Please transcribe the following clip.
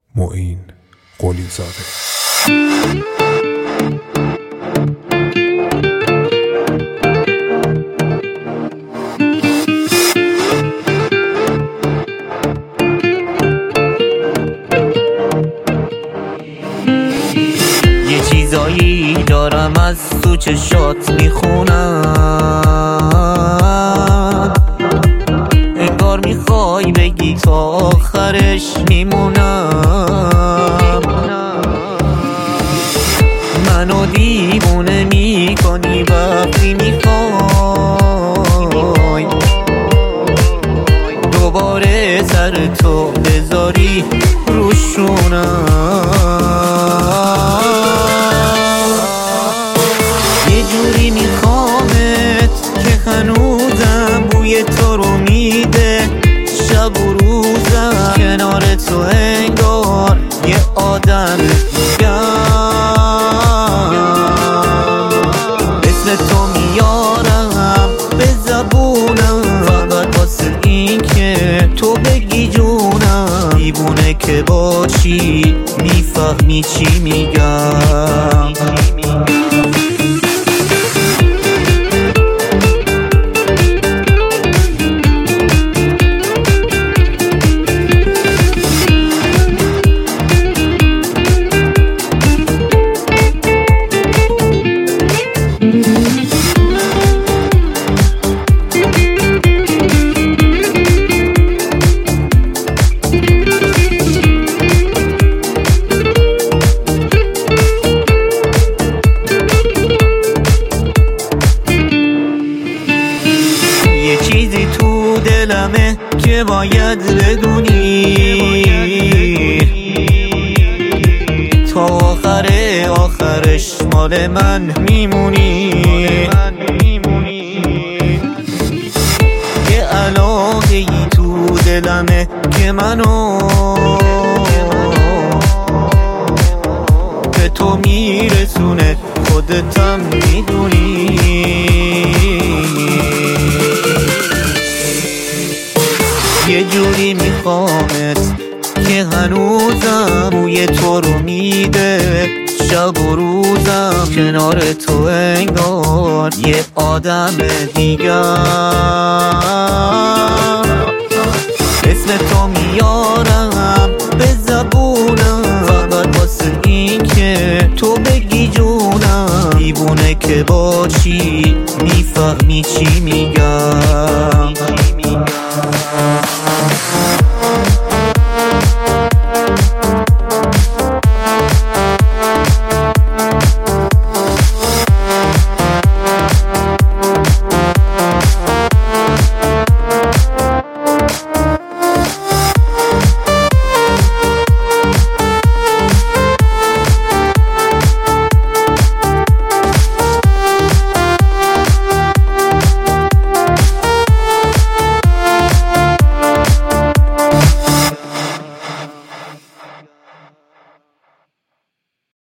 معین قلی زاده. یه چیزایی دارم از تو چشات میخونم، انگار میخوای بگی تا آخرش میمونم. منو دیوونه میکنی وقتی میخوای دوباره سر تو بذاری روشونم. یه جوری میخوامت که هنوزم بوی تو رو میده، شب و روزم کنار تو انگار یه آدم دیگم. اسم تو میارم به زبونم فقط واسه این که تو بگی جونم. دیوونه که باشی میفهمی چی میگم. یه چیزی تو دلمه که باید بدونی، تا آخرش مال من میمونی. یه علاقه ای تو دلمه که منو به تو میرسونه، خودتم میدونی. یه جوری میخوامت که هنوزم بوی تو رو میده، شب و روزم کنار تو انگار یه آدم دیگم. اسم تو میارم